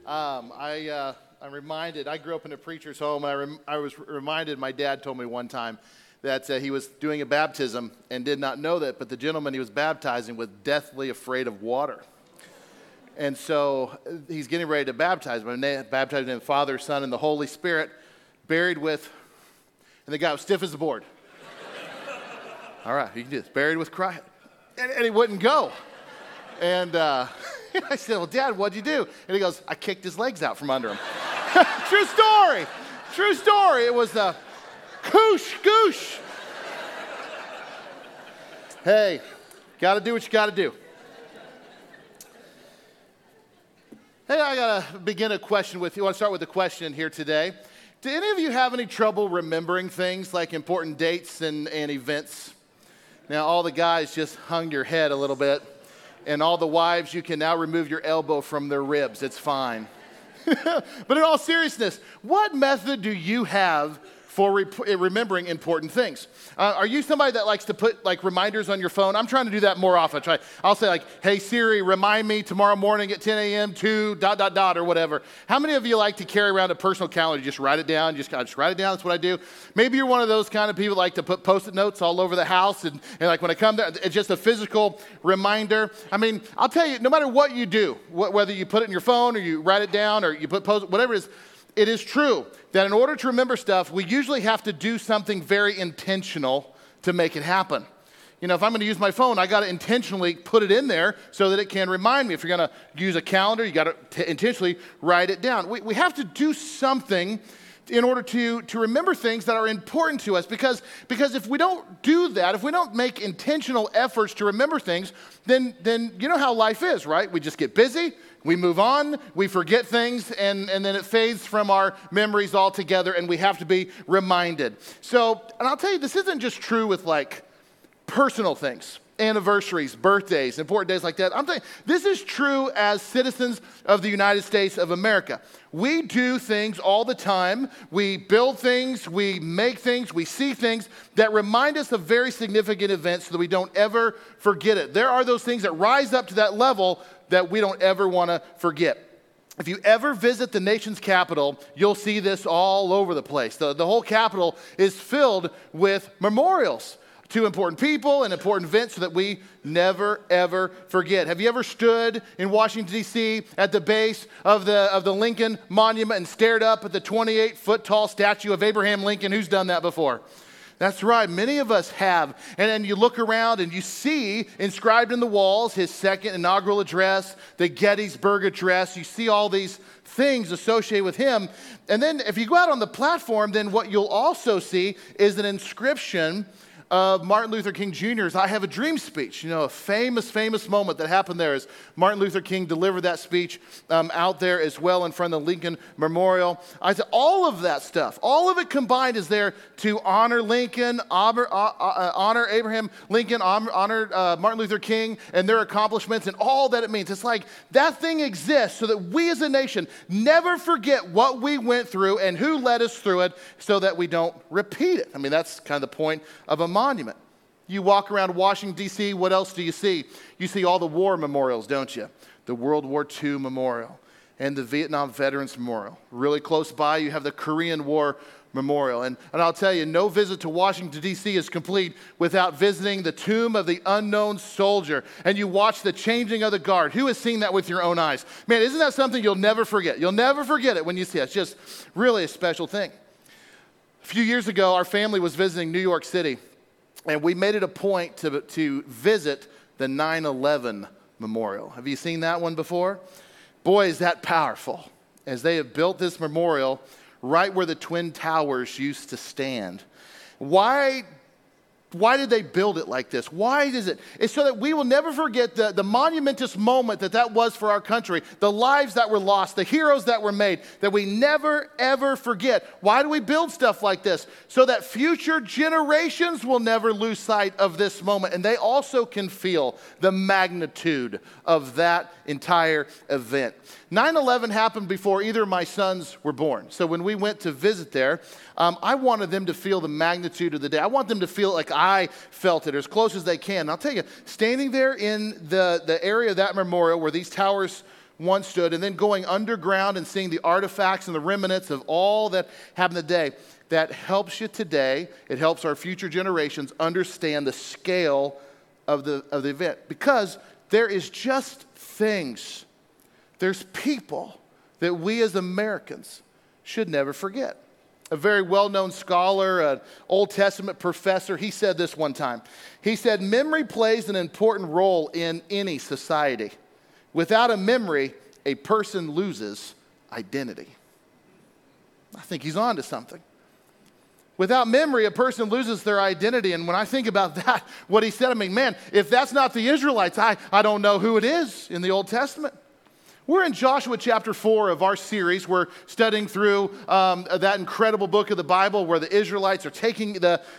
I'm reminded, I grew up in a preacher's home, and I was reminded, my dad told me one time that he was doing a baptism and did not know that, but the gentleman he was baptizing was deathly afraid of water. And so he's getting ready to baptize him, baptized in the Father, Son, and the Holy Spirit, buried with, and the guy was stiff as a board. All right, you can do this, buried with Christ. And he wouldn't go. And I said, well, Dad, what'd you do? And he goes, I kicked his legs out from under him. True story. True story. It was the goosh. Hey, got to do what you got to do. Hey, I got to begin a question with you. I want to start with a question here today. Do any of you have any trouble remembering things like important dates and events? Now, all the guys just hung your head a little bit. And all the wives, you can now remove your elbow from their ribs. It's fine. But in all seriousness, what method do you have for remembering important things? Are you somebody that likes to put like reminders on your phone? I'm trying to do that more often. I'll say like, hey Siri, remind me tomorrow morning at 10 a.m. to ... or whatever. How many of you like to carry around a personal calendar? Just write it down. Just write it down. That's what I do. Maybe you're one of those kind of people that like to put Post-it notes all over the house. And like when I come there, it's just a physical reminder. I mean, I'll tell you, no matter what you do, whether you put it in your phone or you write it down or you put Post-it, whatever it is, it is true that in order to remember stuff, we usually have to do something very intentional to make it happen. You know, if I'm going to use my phone, I got to intentionally put it in there so that it can remind me. If you're going to use a calendar, you got to intentionally write it down. We have to do something in order to remember things that are important to us. Because if we don't do that, if we don't make intentional efforts to remember things, then you know how life is, right? We just get busy. We move on, we forget things, and then it fades from our memories altogether, and we have to be reminded. So, and I'll tell you, this isn't just true with like personal things, anniversaries, birthdays, important days like that. I'm telling you, this is true as citizens of the United States of America. We do things all the time. We build things, we make things, we see things that remind us of very significant events so that we don't ever forget it. There are those things that rise up to that level that we don't ever want to forget. If you ever visit the nation's capital, you'll see this all over the place. The whole capital is filled with memorials to important people and important events so that we never, ever forget. Have you ever stood in Washington, D.C. at the base of the Lincoln Monument and stared up at the 28-foot tall statue of Abraham Lincoln? Who's done that before? That's right, many of us have. And then you look around and you see inscribed in the walls his second inaugural address, the Gettysburg Address. You see all these things associated with him. And then if you go out on the platform, then what you'll also see is an inscription of Martin Luther King Jr.'s I Have a Dream speech. You know, a famous moment that happened there as Martin Luther King delivered that speech out there as well in front of the Lincoln Memorial. I said all of that stuff, all of it combined is there to honor Lincoln, honor Abraham Lincoln, honor Martin Luther King and their accomplishments and all that it means. It's like that thing exists so that we as a nation never forget what we went through and who led us through it so that we don't repeat it. I mean, that's kind of the point of a monument. You walk around Washington, D.C., what else do you see? You see all the war memorials, don't you? The World War II Memorial and the Vietnam Veterans Memorial. Really close by, you have the Korean War Memorial. And I'll tell you, no visit to Washington, D.C. is complete without visiting the Tomb of the Unknown Soldier. And you watch the changing of the guard. Who has seen that with your own eyes? Man, isn't that something you'll never forget? You'll never forget it when you see it. It's just really a special thing. A few years ago, our family was visiting New York City. And we made it a point to visit the 9/11 Memorial. Have you seen that one before? Boy, is that powerful. As they have built this memorial right where the Twin Towers used to stand. Why did they build it like this? Why is it? It's so that we will never forget the monumentous moment that was for our country, the lives that were lost, the heroes that were made, that we never, ever forget. Why do we build stuff like this? So that future generations will never lose sight of this moment, and they also can feel the magnitude of that entire event. 9/11 happened before either of my sons were born. So when we went to visit there, I wanted them to feel the magnitude of the day. I want them to feel like I felt it, or as close as they can. And I'll tell you, standing there in the area of that memorial where these towers once stood, and then going underground and seeing the artifacts and the remnants of all that happened today, that helps you today. It helps our future generations understand the scale of the event. Because there is just things, there's people that we as Americans should never forget. A very well-known scholar, an Old Testament professor, he said this one time. He said, memory plays an important role in any society. Without a memory, a person loses identity. I think he's on to something. Without memory, a person loses their identity. And when I think about that, what he said, I mean, man, if that's not the Israelites, I don't know who it is in the Old Testament. We're in Joshua chapter 4 of our series. We're studying through that incredible book of the Bible where the Israelites are taking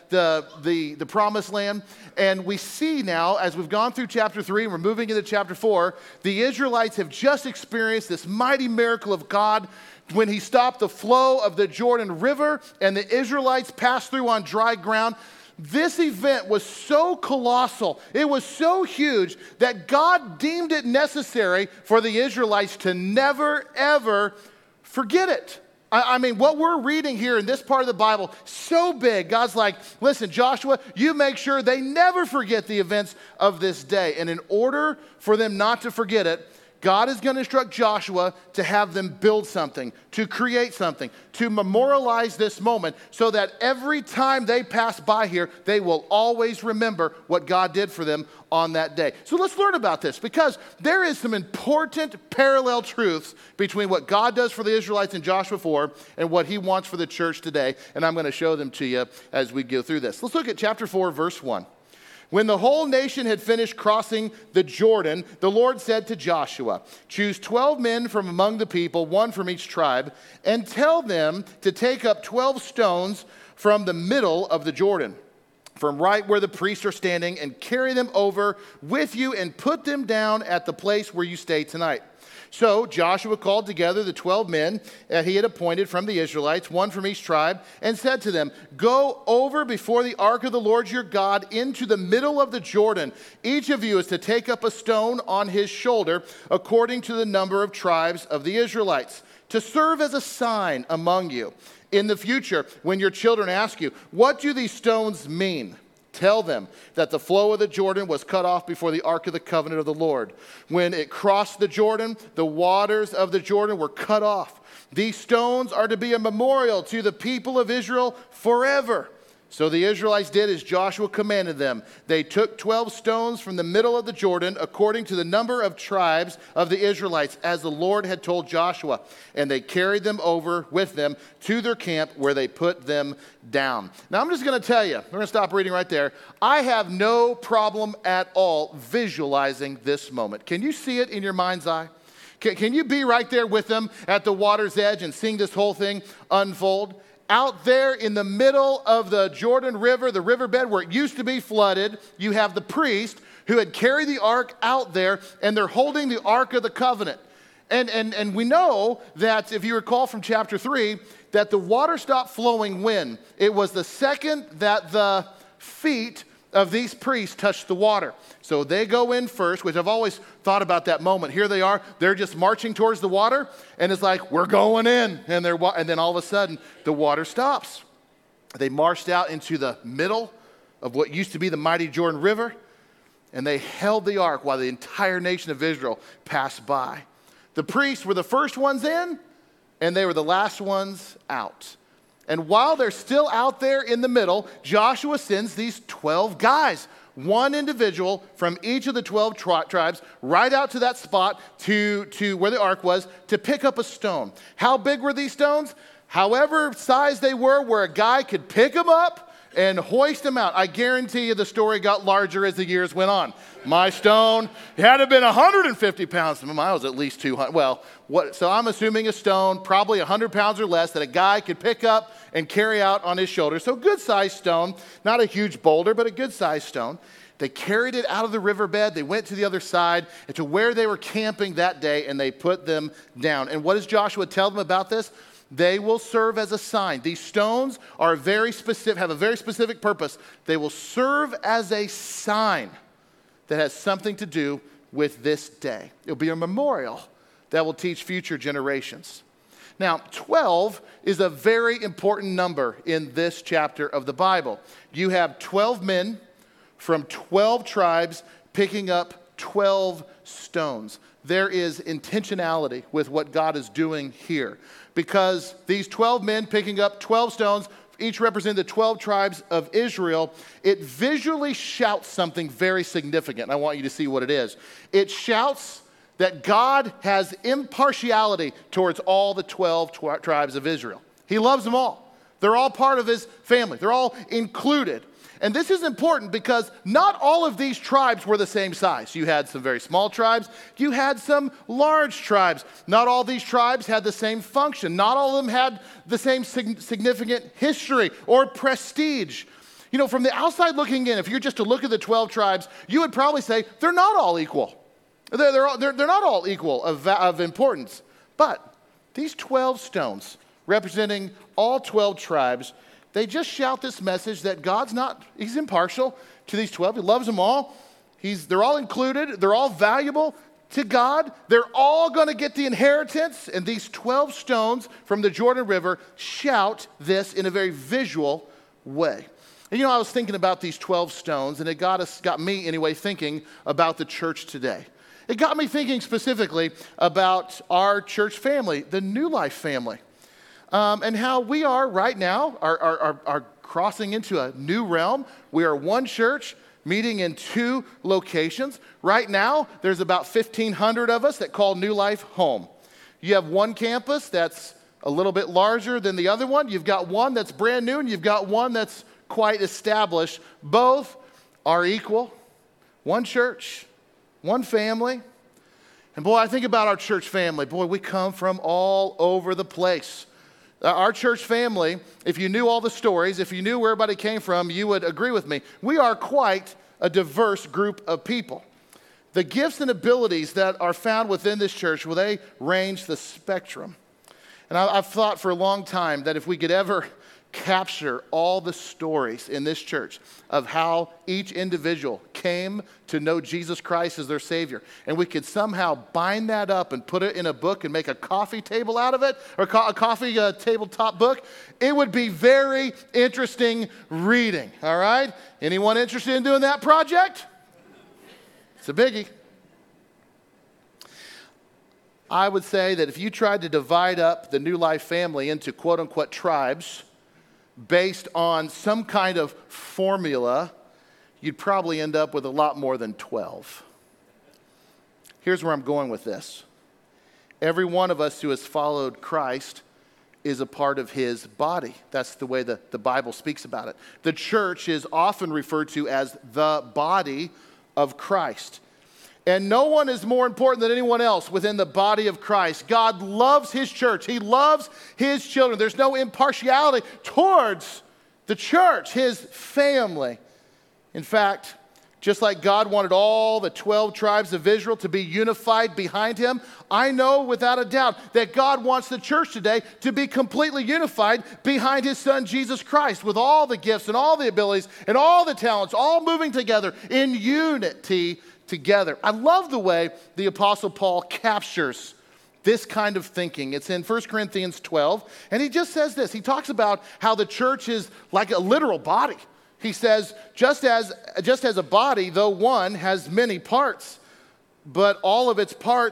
the promised land. And we see now, as we've gone through chapter 3 and we're moving into chapter 4, the Israelites have just experienced this mighty miracle of God when he stopped the flow of the Jordan River and the Israelites passed through on dry ground. This event was so colossal, it was so huge that God deemed it necessary for the Israelites to never, ever forget it. I mean, what we're reading here in this part of the Bible, so big. God's like, listen, Joshua, you make sure they never forget the events of this day. And in order for them not to forget it, God is going to instruct Joshua to have them build something, to create something, to memorialize this moment so that every time they pass by here, they will always remember what God did for them on that day. So let's learn about this because there is some important parallel truths between what God does for the Israelites in Joshua 4 and what he wants for the church today. And I'm going to show them to you as we go through this. Let's look at chapter 4, verse 1. When the whole nation had finished crossing the Jordan, the Lord said to Joshua, choose 12 men from among the people, one from each tribe, and tell them to take up 12 stones from the middle of the Jordan, from right where the priests are standing, and carry them over with you and put them down at the place where you stay tonight. So Joshua called together the 12 men that he had appointed from the Israelites, one from each tribe, and said to them, go over before the ark of the Lord your God into the middle of the Jordan. Each of you is to take up a stone on his shoulder according to the number of tribes of the Israelites, to serve as a sign among you. In the future, when your children ask you, what do these stones mean? Tell them that the flow of the Jordan was cut off before the Ark of the Covenant of the Lord. When it crossed the Jordan, the waters of the Jordan were cut off. These stones are to be a memorial to the people of Israel forever. So the Israelites did as Joshua commanded them. They took 12 stones from the middle of the Jordan according to the number of tribes of the Israelites, as the Lord had told Joshua. And they carried them over with them to their camp where they put them down. Now I'm just going to tell you, we're going to stop reading right there. I have no problem at all visualizing this moment. Can you see it in your mind's eye? Can you be right there with them at the water's edge and seeing this whole thing unfold? Out there in the middle of the Jordan River, the riverbed where it used to be flooded, you have the priest who had carried the ark out there, and they're holding the Ark of the Covenant. And we know that, if you recall from chapter 3, that the water stopped flowing when? It was the second that the feet of these priests touched the water. So they go in first, which I've always thought about that moment. Here they are, they're just marching towards the water, and it's like, we're going in. And then all of a sudden, the water stops. They marched out into the middle of what used to be the mighty Jordan River, and they held the ark while the entire nation of Israel passed by. The priests were the first ones in, and they were the last ones out. And while they're still out there in the middle, Joshua sends these 12 guys, one individual from each of the 12 tribes, right out to that spot to where the ark was to pick up a stone. How big were these stones? However size they were, where a guy could pick them up and hoist them out. I guarantee you the story got larger as the years went on. My stone had to have been 150 pounds. Mine was at least 200. Well, so I'm assuming a stone, probably 100 pounds or less, that a guy could pick up and carry out on his shoulder. So good-sized stone, not a huge boulder, but a good-sized stone. They carried it out of the riverbed. They went to the other side and to where they were camping that day, and they put them down. And what does Joshua tell them about this? They will serve as a sign. These stones are very specific, have a very specific purpose. They will serve as a sign that has something to do with this day. It'll be a memorial that will teach future generations. Now, 12 is a very important number in this chapter of the Bible. You have 12 men from 12 tribes picking up 12 stones. There is intentionality with what God is doing here, because these 12 men picking up 12 stones, each represent the 12 tribes of Israel, it visually shouts something very significant. And I want you to see what it is. It shouts that God has impartiality towards all the 12 tribes of Israel. He loves them all. They're all part of his family. They're all included. And this is important because not all of these tribes were the same size. You had some very small tribes. You had some large tribes. Not all these tribes had the same function. Not all of them had the same significant history or prestige. You know, from the outside looking in, if you're just to look at the 12 tribes, you would probably say they're not all equal. They're not all equal of importance. But these 12 stones representing all 12 tribes, they just shout this message that he's impartial to these 12. He loves them all. They're all included. They're all valuable to God. They're all going to get the inheritance. And these 12 stones from the Jordan River shout this in a very visual way. And I was thinking about these 12 stones, and it got me anyway thinking about the church today. It got me thinking specifically about our church family, the New Life family. And how we are right now are crossing into a new realm. We are one church meeting in 2 locations. Right now, there's about 1,500 of us that call New Life home. You have one campus that's a little bit larger than the other one. You've got one that's brand new, and you've got one that's quite established. Both are equal. One church, one family. And boy, I think about our church family. Boy, we come from all over the place. Our church family, if you knew all the stories, if you knew where everybody came from, you would agree with me. We are quite a diverse group of people. The gifts and abilities that are found within this church, well, they range the spectrum. And I've thought for a long time that if we could ever capture all the stories in this church of how each individual came to know Jesus Christ as their Savior, and we could somehow bind that up and put it in a book and make a coffee table out of it, or a coffee tabletop book, it would be very interesting reading, all right? Anyone interested in doing that project? It's a biggie. I would say that if you tried to divide up the New Life family into quote-unquote tribes, based on some kind of formula, you'd probably end up with a lot more than 12. Here's where I'm going with this. Every one of us who has followed Christ is a part of his body. That's the way the Bible speaks about it. The church is often referred to as the body of Christ. And no one is more important than anyone else within the body of Christ. God loves his church. He loves his children. There's no impartiality towards the church, his family. In fact, just like God wanted all the 12 tribes of Israel to be unified behind him, I know without a doubt that God wants the church today to be completely unified behind his son, Jesus Christ, with all the gifts and all the abilities and all the talents, all moving together in unity together. I love the way the Apostle Paul captures this kind of thinking. It's in 1 Corinthians 12, and he just says this. He talks about how the church is like a literal body. He says, just as a body, though one has many parts, but all its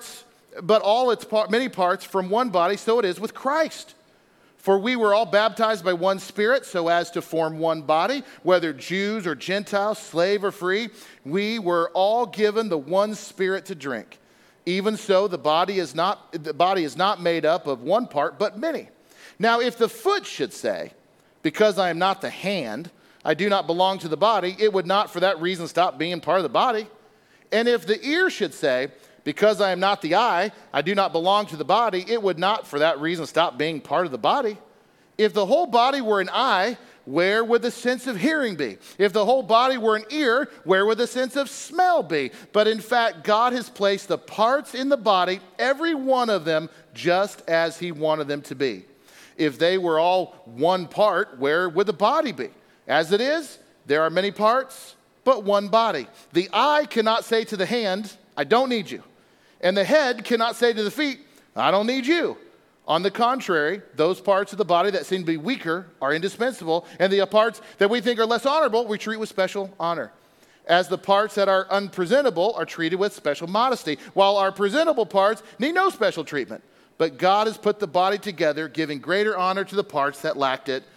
many parts from one body, so it is with Christ. For we were all baptized by one Spirit so as to form one body, whether Jews or Gentiles, slave or free. We were all given the one Spirit to drink. Even so, the body is not made up of one part, but many. Now, if the foot should say, because I am not the hand, I do not belong to the body, it would not for that reason stop being part of the body. And if the ear should say, because I am not the eye, I do not belong to the body, it would not for that reason stop being part of the body. If the whole body were an eye, where would the sense of hearing be? If the whole body were an ear, where would the sense of smell be? But in fact, God has placed the parts in the body, every one of them, just as he wanted them to be. If they were all one part, where would the body be? As it is, there are many parts, but one body. The eye cannot say to the hand, I don't need you. And the head cannot say to the feet, I don't need you. On the contrary, those parts of the body that seem to be weaker are indispensable, and the parts that we think are less honorable, we treat with special honor. As the parts that are unpresentable are treated with special modesty, while our presentable parts need no special treatment. But God has put the body together, giving greater honor to the parts that lacked it,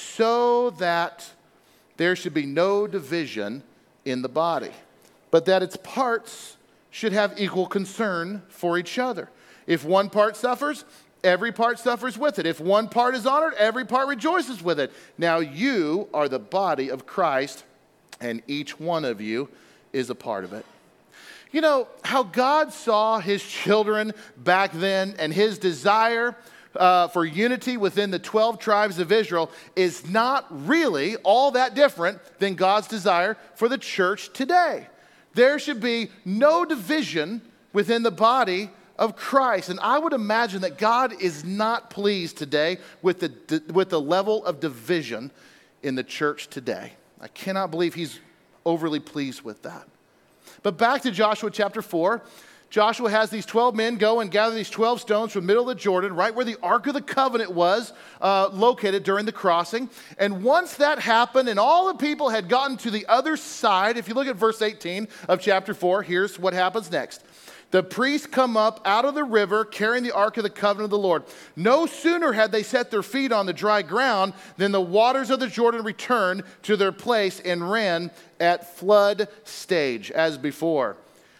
so that there should be no division in the body, but that its parts should have equal concern for each other. If one part suffers, every part suffers with it. If one part is honored, every part rejoices with it. Now you are the body of Christ, and each one of you is a part of it. You know, how God saw his children back then and his desire for unity within the 12 tribes of Israel is not really all that different than God's desire for the church today. There should be no division within the body of Christ. And I would imagine that God is not pleased today with the level of division in the church today. I cannot believe he's overly pleased with that. But back to Joshua chapter 4. Joshua has these 12 men go and gather these 12 stones from the middle of the Jordan, right where the Ark of the Covenant was located during the crossing. And once that happened and all the people had gotten to the other side, if you look at verse 18 of chapter 4, here's what happens next. The priests come up out of the river carrying the Ark of the Covenant of the Lord. No sooner had they set their feet on the dry ground than the waters of the Jordan returned to their place and ran at flood stage as before.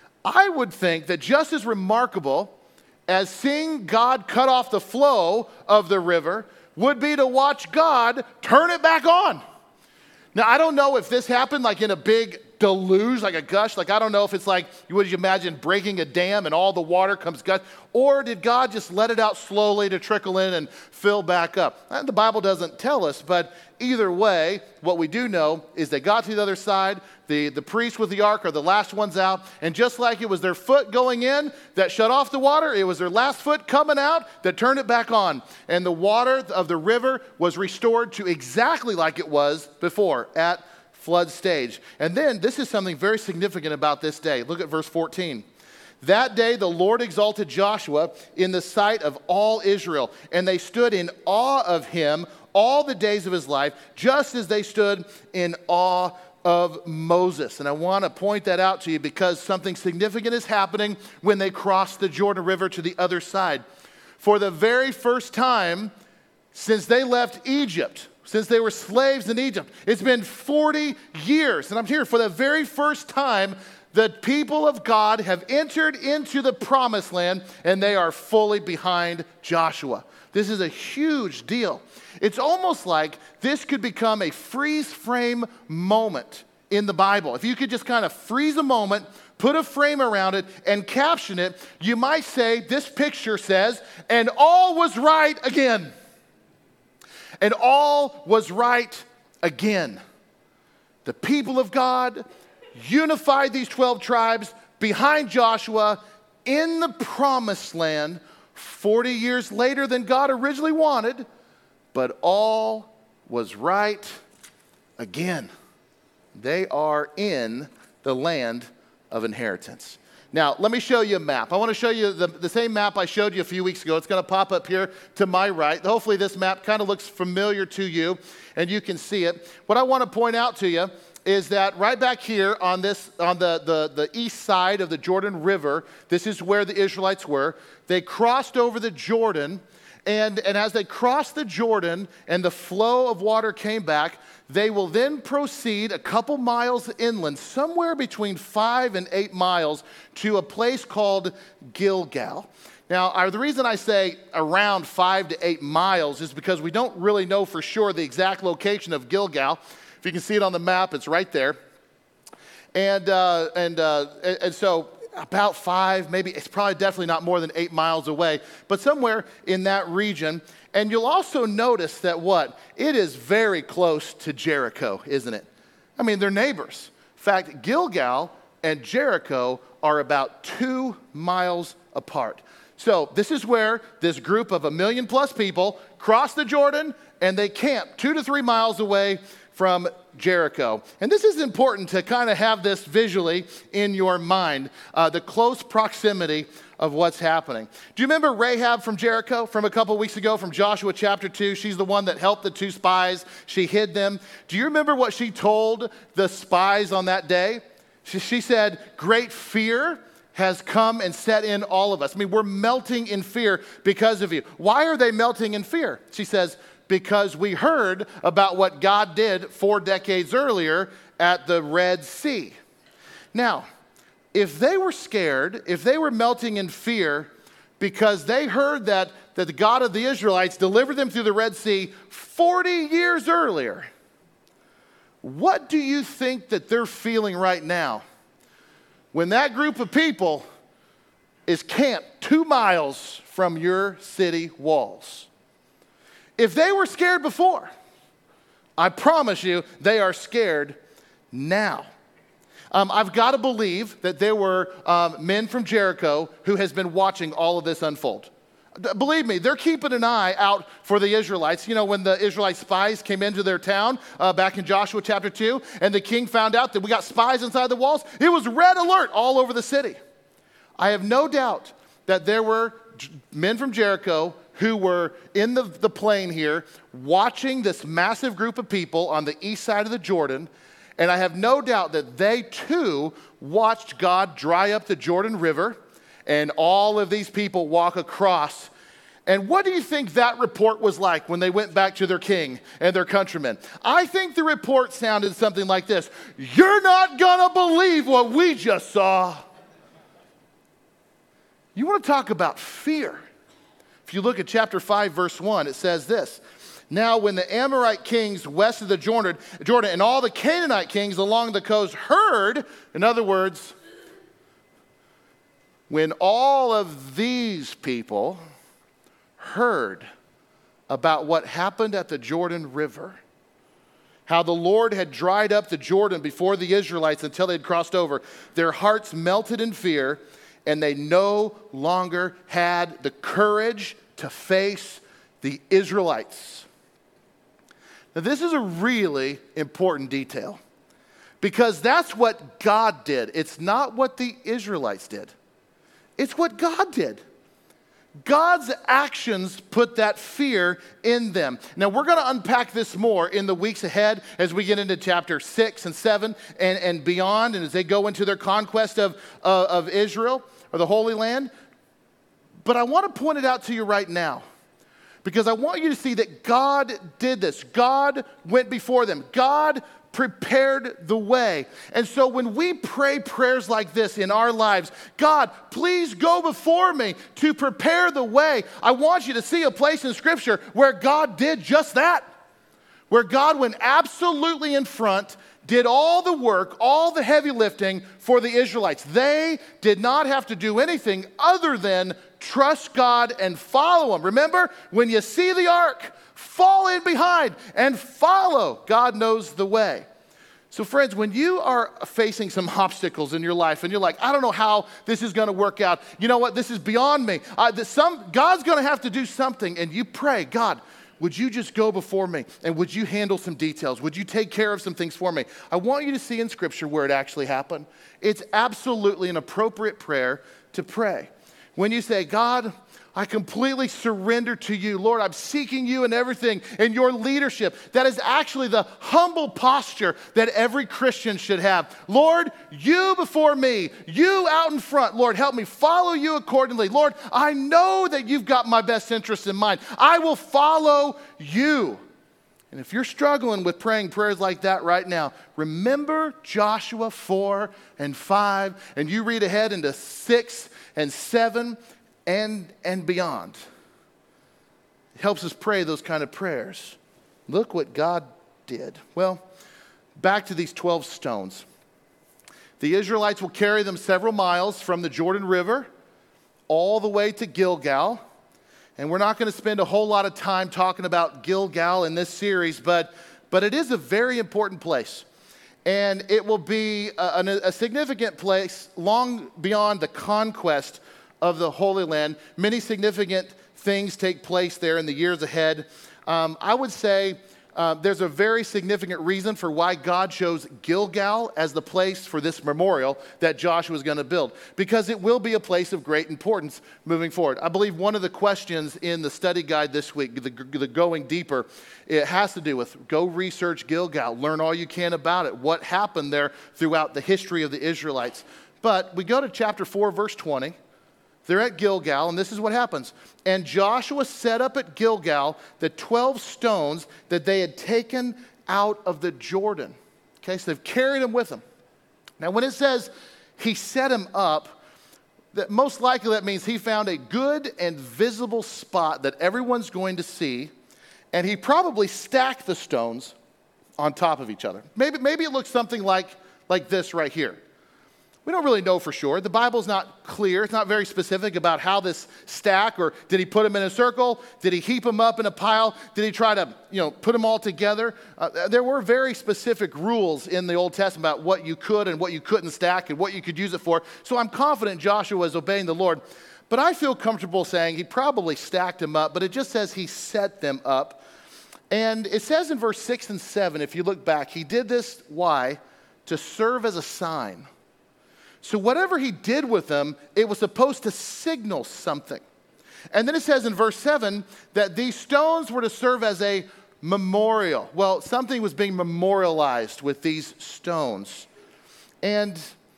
I would think that just as remarkable as seeing God cut off the flow of the river would be to watch God turn it back on. Now, I don't know if this happened like in a big deluge, like a gush. Like, I don't know if it's like, would you imagine breaking a dam and all the water comes gush? Or did God just let it out slowly to trickle in and fill back up? And the Bible doesn't tell us, but either way, what we do know is they got to the other side. The priests with the ark are the last ones out. And just like it was their foot going in that shut off the water, it was their last foot coming out that turned it back on. And the water of the river was restored to exactly like it was before at flood stage. And then this is something very significant about this day. Look at verse 14. That day the Lord exalted Joshua in the sight of all Israel, and they stood in awe of him all the days of his life, just as they stood in awe of Moses. And I want to point that out to you because something significant is happening when they cross the Jordan River to the other side. For the very first time since they left Egypt, since they were slaves in Egypt, it's been 40 years. And I'm here for the very first time, the people of God have entered into the promised land and they are fully behind Joshua. This is a huge deal. It's almost like this could become a freeze frame moment in the Bible. If you could just kind of freeze a moment, put a frame around it, and caption it, you might say, this picture says, and all was right again. And all was right again. The people of God unified these 12 tribes behind Joshua in the promised land 40 years later than God originally wanted, but all was right again. They are in the land of inheritance. Now, let me show you a map. I want to show you the same map I showed you a few weeks ago. It's going to pop up here to my right. Hopefully this map kind of looks familiar to you and you can see it. What I want to point out to you is that right back here on the east side of the Jordan River, this is where the Israelites were. They crossed over the Jordan, and as they crossed the Jordan and the flow of water came back, they will then proceed a couple miles inland, somewhere between 5 and 8 miles, to a place called Gilgal. Now, the reason I say around 5 to 8 miles is because we don't really know for sure the exact location of Gilgal. If you can see it on the map, it's right there. And so about 5, maybe it's probably definitely not more than 8 miles away, but somewhere in that region. And you'll also notice that it is very close to Jericho, isn't it? I mean, they're neighbors. In fact, Gilgal and Jericho are about 2 miles apart. So this is where this group of 1 million plus people cross the Jordan and they camp 2 to 3 miles away from Jericho. And this is important to kind of have this visually in your mind, the close proximity of what's happening. Do you remember Rahab from Jericho from a couple weeks ago from Joshua chapter 2? She's the one that helped the two spies. She hid them. Do you remember what she told the spies on that day? She said, great fear has come and set in all of us. I mean, we're melting in fear because of you. Why are they melting in fear? She says, because we heard about what God did 4 decades earlier at the Red Sea. Now, if they were scared, if they were melting in fear because they heard that the God of the Israelites delivered them through the Red Sea 40 years earlier, what do you think that they're feeling right now when that group of people is camped 2 miles from your city walls? If they were scared before, I promise you they are scared now. I've got to believe that there were men from Jericho who has been watching all of this unfold. Believe me, they're keeping an eye out for the Israelites. You know, when the Israelite spies came into their town back in Joshua chapter 2, and the king found out that we got spies inside the walls, it was red alert all over the city. I have no doubt that there were men from Jericho who were in the plain here watching this massive group of people on the east side of the Jordan. And I have no doubt that they too watched God dry up the Jordan River and all of these people walk across. And what do you think that report was like when they went back to their king and their countrymen? I think the report sounded something like this: you're not gonna believe what we just saw. You want to talk about fear? If you look at chapter 5, verse 1, it says this: now when the Amorite kings west of the Jordan and all the Canaanite kings along the coast heard, in other words, when all of these people heard about what happened at the Jordan River, how the Lord had dried up the Jordan before the Israelites until they'd crossed over, their hearts melted in fear, and they no longer had the courage to face the Israelites. Now, this is a really important detail because that's what God did. It's not what the Israelites did. It's what God did. God's actions put that fear in them. Now, we're going to unpack this more in the weeks ahead as we get into chapter 6 and 7 and beyond, and as they go into their conquest of Israel or the Holy Land. But I want to point it out to you right now, because I want you to see that God did this. God went before them. God prepared the way. And so when we pray prayers like this in our lives, God, please go before me to prepare the way. I want you to see a place in Scripture where God did just that. Where God went absolutely in front, did all the work, all the heavy lifting for the Israelites. They did not have to do anything other than trust God and follow Him. Remember, when you see the ark, fall in behind and follow. God knows the way. So friends, when you are facing some obstacles in your life and you're like, I don't know how this is going to work out. You know what? This is beyond me. God's going to have to do something. And you pray, God, would you just go before me? And would you handle some details? Would you take care of some things for me? I want you to see in Scripture where it actually happened. It's absolutely an appropriate prayer to pray. When you say, God, I completely surrender to you. Lord, I'm seeking you in everything, in your leadership. That is actually the humble posture that every Christian should have. Lord, you before me, you out in front. Lord, help me follow you accordingly. Lord, I know that you've got my best interest in mind. I will follow you. And if you're struggling with praying prayers like that right now, remember Joshua 4 and 5, and you read ahead into 6 and 7 and beyond. It helps us pray those kind of prayers. Look what God did. Well, back to these 12 stones. The Israelites will carry them several miles from the Jordan River all the way to Gilgal. And we're not going to spend a whole lot of time talking about Gilgal in this series, but it is a very important place. And it will be a significant place long beyond the conquest of the Holy Land. Many significant things take place there in the years ahead. I would say there's a very significant reason for why God chose Gilgal as the place for this memorial that Joshua is going to build, because it will be a place of great importance moving forward. I believe one of the questions in the study guide this week, the Going Deeper, it has to do with go research Gilgal, learn all you can about it, what happened there throughout the history of the Israelites. But we go to chapter 4, verse 20. They're at Gilgal, and this is what happens. And Joshua set up at Gilgal the 12 stones that they had taken out of the Jordan. Okay, so they've carried them with them. Now, when it says he set them up, that most likely that means he found a good and visible spot that everyone's going to see, and he probably stacked the stones on top of each other. Maybe it looks something like this right here. We don't really know for sure. The Bible's not clear. It's not very specific about how this stack, or did he put them in a circle? Did he heap them up in a pile? Did he try to, put them all together? There were very specific rules in the Old Testament about what you could and what you couldn't stack and what you could use it for. So I'm confident Joshua was obeying the Lord. But I feel comfortable saying he probably stacked them up, but it just says he set them up. And it says in verse 6 and 7, if you look back, he did this, why? To serve as a sign. So whatever he did with them, it was supposed to signal something. And then it says in verse 7 that these stones were to serve as a memorial. Well, something was being memorialized with these stones. And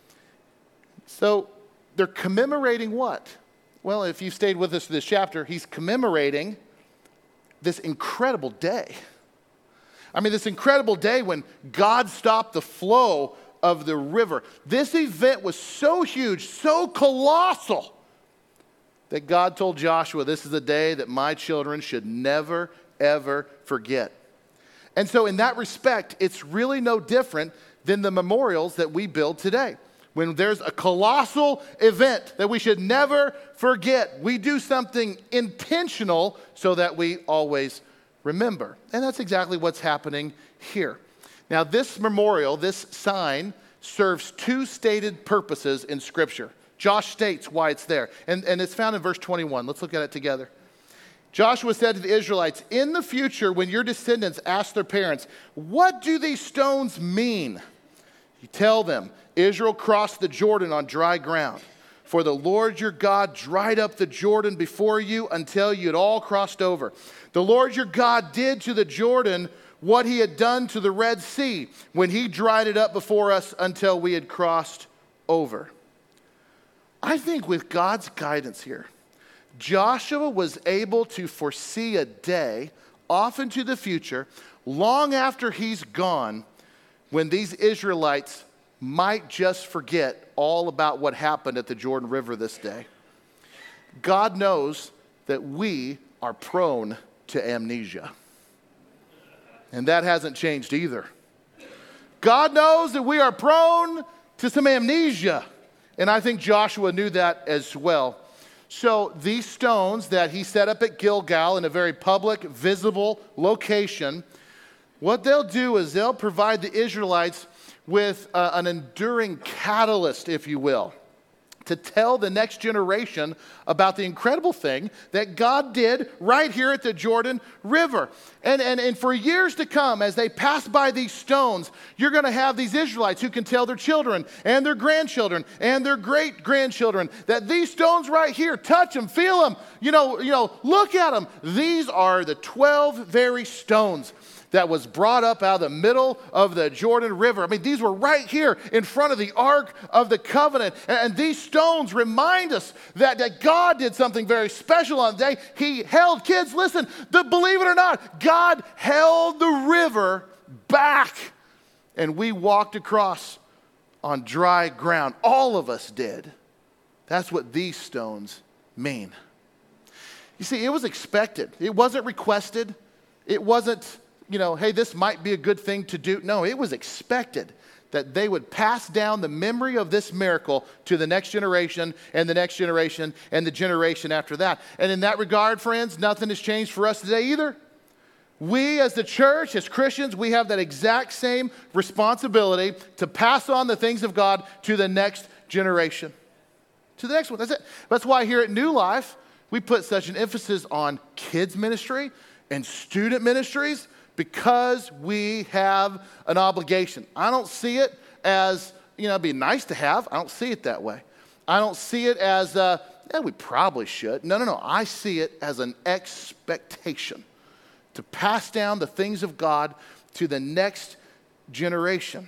so they're commemorating what? Well, if you stayed with us through this chapter, he's commemorating this incredible day. I mean, this incredible day when God stopped the flow of the river. This event was so huge, so colossal, that God told Joshua, this is a day that my children should never, ever forget. And so in that respect, it's really no different than the memorials that we build today. When there's a colossal event that we should never forget, we do something intentional so that we always remember. And that's exactly what's happening here. Now, this memorial, this sign, serves two stated purposes in Scripture. Josh states why it's there, and it's found in verse 21. Let's look at it together. Joshua said to the Israelites, in the future, when your descendants ask their parents, what do these stones mean? You tell them, Israel crossed the Jordan on dry ground. For the Lord your God dried up the Jordan before you until you had all crossed over. The Lord your God did to the Jordan what he had done to the Red Sea when he dried it up before us until we had crossed over. I think with God's guidance here, Joshua was able to foresee a day off into the future, long after he's gone, when these Israelites might just forget all about what happened at the Jordan River this day. God knows that we are prone to amnesia. And that hasn't changed either. God knows that we are prone to some amnesia. And I think Joshua knew that as well. So these stones that he set up at Gilgal in a very public, visible location, what they'll do is they'll provide the Israelites with an enduring catalyst, if you will, to tell the next generation about the incredible thing that God did right here at the Jordan River. And for years to come, as they pass by these stones, you're going to have these Israelites who can tell their children and their grandchildren and their great-grandchildren that these stones right here, touch them, feel them, look at them. These are the 12 very stones that was brought up out of the middle of the Jordan River. I mean, these were right here in front of the Ark of the Covenant. And these stones remind us that God did something very special on the day. He held, kids, listen, believe it or not, God held the river back. And we walked across on dry ground. All of us did. That's what these stones mean. You see, it was expected. It wasn't requested. It wasn't, hey, this might be a good thing to do. No, it was expected that they would pass down the memory of this miracle to the next generation and the next generation and the generation after that. And in that regard, friends, nothing has changed for us today either. We as the church, as Christians, we have that exact same responsibility to pass on the things of God to the next generation. To the next one. That's it. That's why here at New Life, we put such an emphasis on kids ministry and student ministries, because we have an obligation. I don't see it as, it'd be nice to have. I don't see it that way. I don't see it as, we probably should. No. I see it as an expectation to pass down the things of God to the next generation.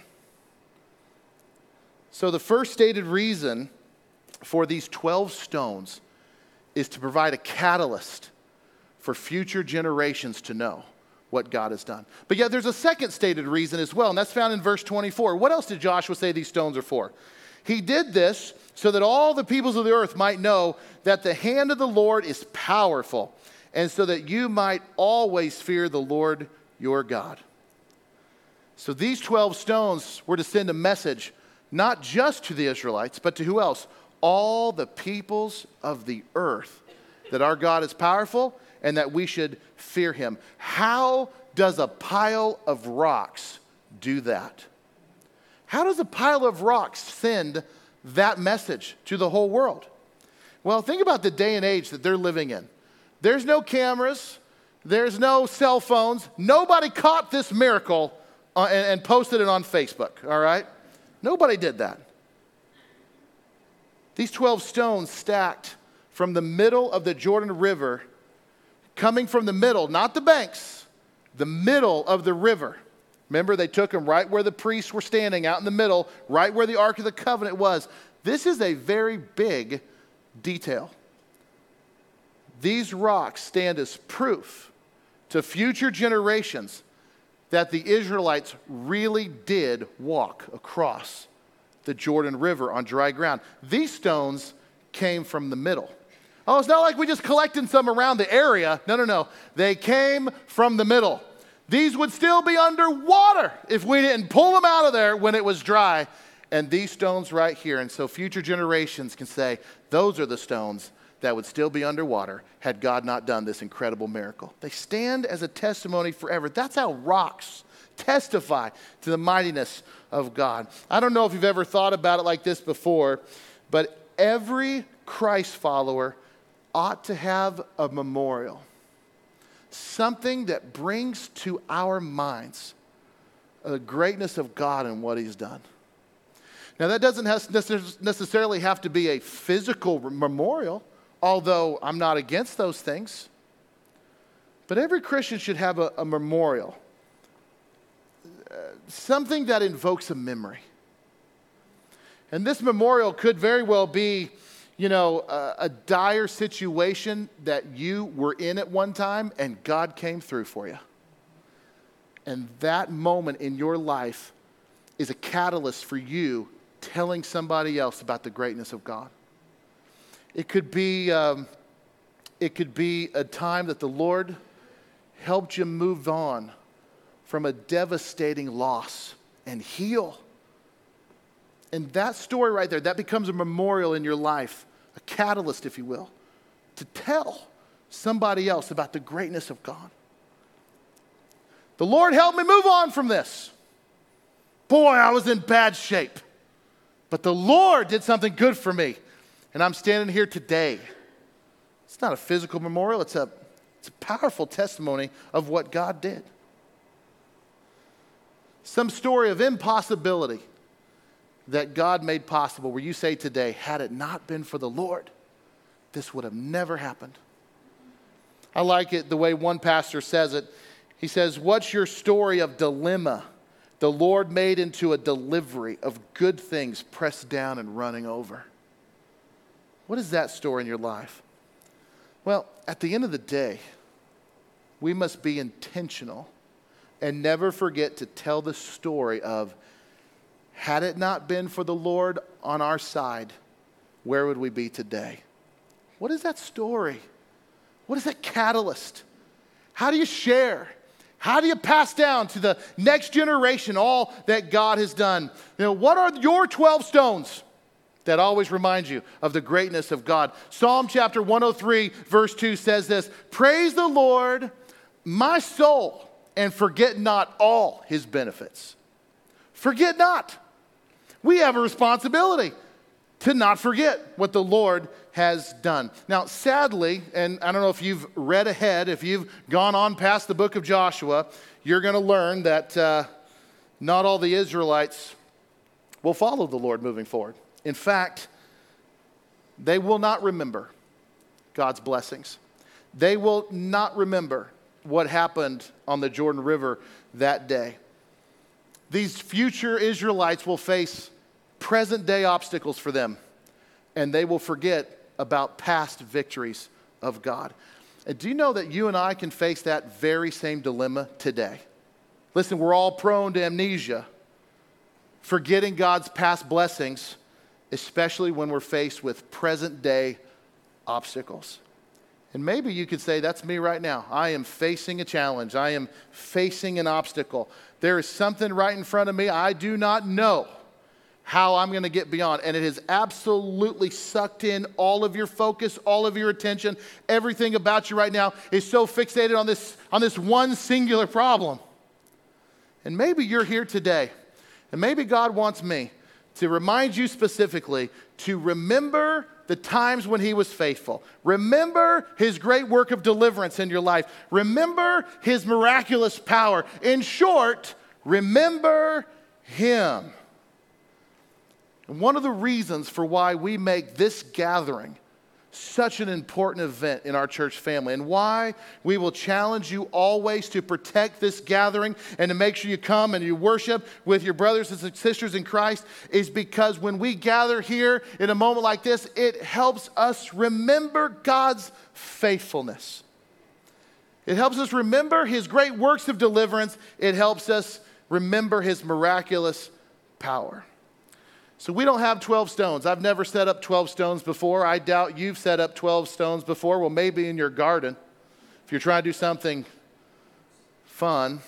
So the first stated reason for these 12 stones is to provide a catalyst for future generations to know what God has done. But yet there's a second stated reason as well, and that's found in verse 24. What else did Joshua say these stones are for? He did this so that all the peoples of the earth might know that the hand of the Lord is powerful, and so that you might always fear the Lord your God. So these 12 stones were to send a message not just to the Israelites, but to who else? All the peoples of the earth, that our God is powerful and that we should fear him. How does a pile of rocks do that? How does a pile of rocks send that message to the whole world? Well, think about the day and age that they're living in. There's no cameras. There's no cell phones. Nobody caught this miracle and posted it on Facebook, all right? Nobody did that. These 12 stones stacked from the middle of the Jordan River, coming from the middle, not the banks, the middle of the river. Remember, they took them right where the priests were standing, out in the middle, right where the Ark of the Covenant was. This is a very big detail. These rocks stand as proof to future generations that the Israelites really did walk across the Jordan River on dry ground. These stones came from the middle. Oh, it's not like we just collected some around the area. No. They came from the middle. These would still be underwater if we didn't pull them out of there when it was dry. And these stones right here. And so future generations can say, those are the stones that would still be underwater had God not done this incredible miracle. They stand as a testimony forever. That's how rocks testify to the mightiness of God. I don't know if you've ever thought about it like this before, but every Christ follower ought to have a memorial. Something that brings to our minds the greatness of God and what he's done. Now, that doesn't necessarily have to be a physical memorial, although I'm not against those things. But every Christian should have a memorial, something that invokes a memory. And this memorial could very well be, a dire situation that you were in at one time and God came through for you. And that moment in your life is a catalyst for you telling somebody else about the greatness of God. It could be a time that the Lord helped you move on from a devastating loss and heal. And that story right there, that becomes a memorial in your life, a catalyst, if you will, to tell somebody else about the greatness of God. The Lord helped me move on from this. Boy, I was in bad shape. But the Lord did something good for me. And I'm standing here today. It's not a physical memorial. It's a powerful testimony of what God did. Some story of impossibility that God made possible, where you say today, had it not been for the Lord, this would have never happened. I like it the way one pastor says it. He says, what's your story of dilemma the Lord made into a delivery of good things pressed down and running over? What is that story in your life? Well, at the end of the day, we must be intentional and never forget to tell the story of, had it not been for the Lord on our side, where would we be today? What is that story? What is that catalyst? How do you share? How do you pass down to the next generation all that God has done? What are your 12 stones that always remind you of the greatness of God? Psalm chapter 103, verse 2 says this, praise the Lord, my soul, and forget not all his benefits. Forget not. We have a responsibility to not forget what the Lord has done. Now, sadly, and I don't know if you've read ahead, if you've gone on past the book of Joshua, you're going to learn that not all the Israelites will follow the Lord moving forward. In fact, they will not remember God's blessings. They will not remember what happened on the Jordan River that day. These future Israelites will face present-day obstacles for them, and they will forget about past victories of God. And do you know that you and I can face that very same dilemma today? Listen, we're all prone to amnesia, forgetting God's past blessings, especially when we're faced with present-day obstacles. And maybe you could say, that's me right now. I am facing a challenge. I am facing an obstacle. There is something right in front of me. I do not know how I'm going to get beyond. And it has absolutely sucked in all of your focus, all of your attention. Everything about you right now is so fixated on this one singular problem. And maybe you're here today, and maybe God wants me to remind you specifically to remember the times when he was faithful. Remember his great work of deliverance in your life. Remember his miraculous power. In short, remember him. And one of the reasons for why we make this gathering such an important event in our church family, and why we will challenge you always to protect this gathering and to make sure you come and you worship with your brothers and sisters in Christ, is because when we gather here in a moment like this, it helps us remember God's faithfulness. It helps us remember his great works of deliverance. It helps us remember his miraculous power. So we don't have 12 stones. I've never set up 12 stones before. I doubt you've set up 12 stones before. Well, maybe in your garden, if you're trying to do something fun.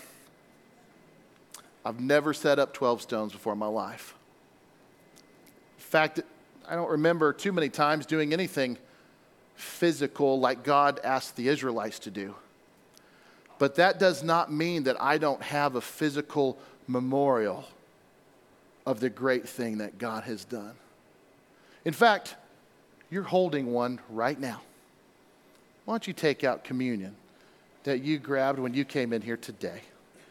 I've never set up 12 stones before in my life. In fact, I don't remember too many times doing anything physical like God asked the Israelites to do. But that does not mean that I don't have a physical memorial of the great thing that God has done. In fact, you're holding one right now. Why don't you take out communion that you grabbed when you came in here today?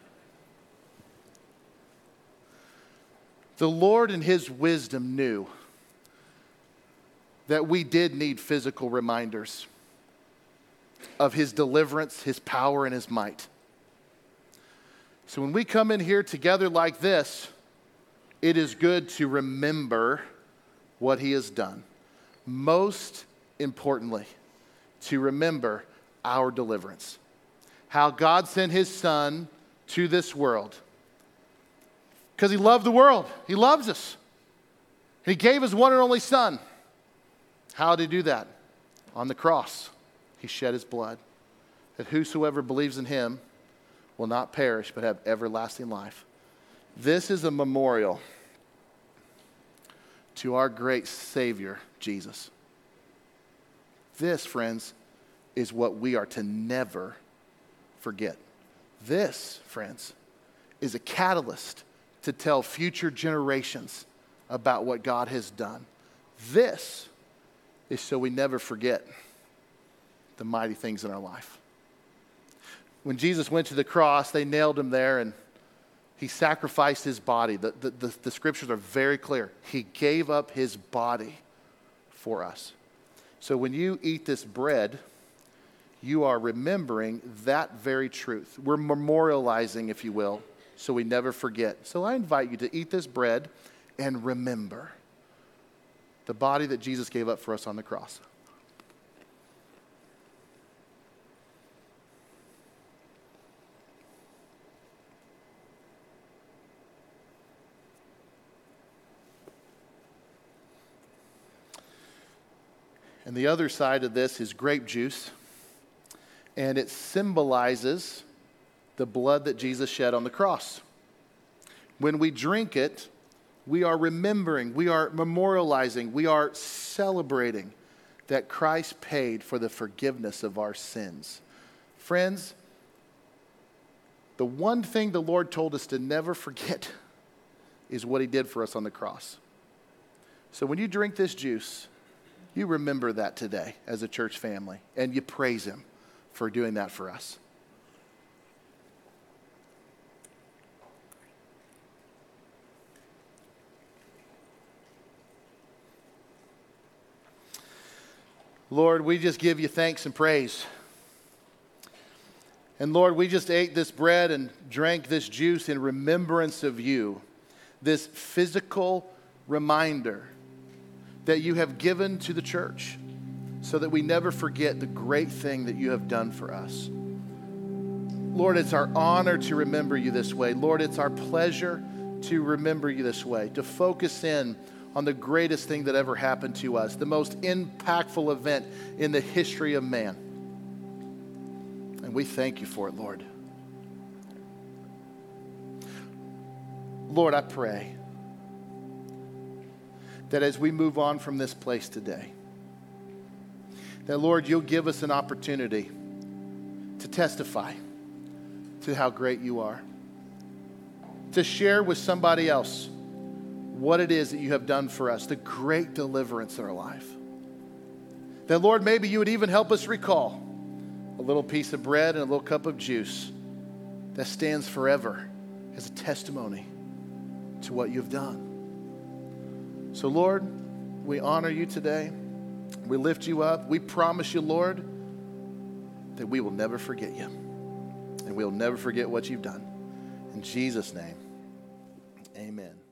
The Lord in his wisdom knew that we did need physical reminders of his deliverance, his power, and his might. So when we come in here together like this, it is good to remember what he has done. Most importantly, to remember our deliverance. How God sent his son to this world. Because he loved the world. He loves us. He gave his one and only son. How did he do that? On the cross, he shed his blood. That whosoever believes in him will not perish but have everlasting life. This is a memorial to our great Savior, Jesus. This, friends, is what we are to never forget. This, friends, is a catalyst to tell future generations about what God has done. This is so we never forget the mighty things in our life. When Jesus went to the cross, they nailed him there and he sacrificed his body. The scriptures are very clear. He gave up his body for us. So when you eat this bread, you are remembering that very truth. We're memorializing, if you will, so we never forget. So I invite you to eat this bread and remember the body that Jesus gave up for us on the cross. And the other side of this is grape juice. And it symbolizes the blood that Jesus shed on the cross. When we drink it, we are remembering, we are memorializing, we are celebrating that Christ paid for the forgiveness of our sins. Friends, the one thing the Lord told us to never forget is what he did for us on the cross. So when you drink this juice, you remember that today as a church family, and you praise him for doing that for us. Lord, we just give you thanks and praise. And Lord, we just ate this bread and drank this juice in remembrance of you, this physical reminder that you have given to the church so that we never forget the great thing that you have done for us. Lord, it's our honor to remember you this way. Lord, it's our pleasure to remember you this way, to focus in on the greatest thing that ever happened to us, the most impactful event in the history of man. And we thank you for it, Lord. Lord, I pray that as we move on from this place today, that, Lord, you'll give us an opportunity to testify to how great you are, to share with somebody else what it is that you have done for us, the great deliverance in our life. That, Lord, maybe you would even help us recall a little piece of bread and a little cup of juice that stands forever as a testimony to what you've done. So, Lord, we honor you today. We lift you up. We promise you, Lord, that we will never forget you. And we'll never forget what you've done. In Jesus' name, amen.